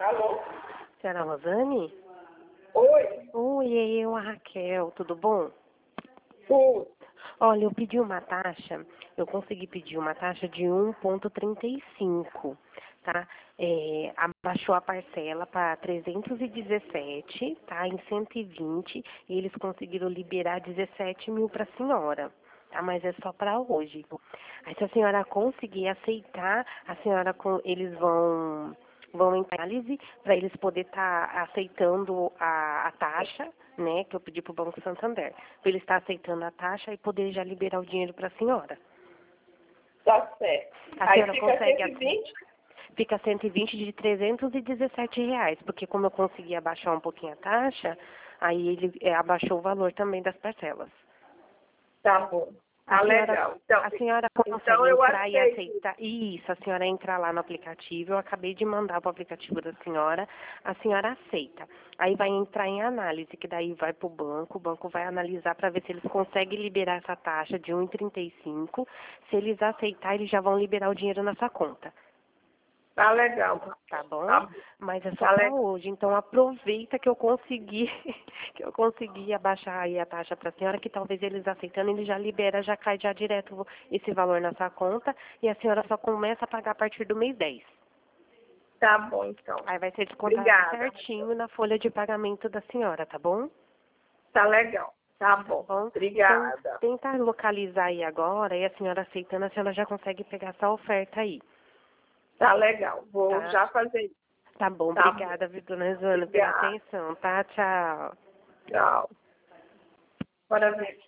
Alô? Senhora Rosane? Oi? Oi, eu, a Raquel, tudo bom? Sim. Olha, eu pedi uma taxa, eu consegui pedir uma taxa de 1,35, tá? Abaixou a parcela para 317, tá? Em 120, e eles conseguiram liberar 17 mil para a senhora. Tá, mas é só para hoje. Aí se a senhora conseguir aceitar, eles vão em análise para eles poder estar aceitando a taxa, né, que eu pedi para o Banco Santander, para ele estar aceitando a taxa e poder já liberar o dinheiro para a senhora. Tá certo. A Aí senhora fica consegue 120? fica 120 de R$ 317, porque como eu consegui abaixar um pouquinho a taxa, aí ele abaixou o valor também das parcelas. Tá bom. Tá legal. A senhora Então consegue eu entrar e aceito. aceitar? Isso, a senhora entra lá no aplicativo. Eu acabei de mandar para o aplicativo da senhora. A senhora aceita. Aí vai entrar em análise, que daí vai para o banco vai analisar para ver se eles conseguem liberar essa taxa de 1,35. Se eles aceitar, eles já vão liberar o dinheiro na sua conta. Tá legal. Tá Tá bom? bom. Mas é só Tá para legal. hoje. Então aproveita que eu consegui que eu consegui abaixar aí a taxa para a senhora, que talvez eles aceitando, ele já libera, já cai já direto esse valor na sua conta e a senhora só começa a pagar a partir do mês 10. Tá bom, então. Aí vai ser descontado Obrigada. certinho na folha de pagamento da senhora, tá bom? Tá legal. Tá Tá bom. bom? Então Obrigada. tenta localizar aí agora e a senhora aceitando, a senhora já consegue pegar essa oferta aí, Tá legal. Vou tá? já fazer isso. Tá bom, Tá bom. obrigada, viu, dona Rosana, pela Obrigada. atenção, tá? Tchau. Tchau. Bora ver.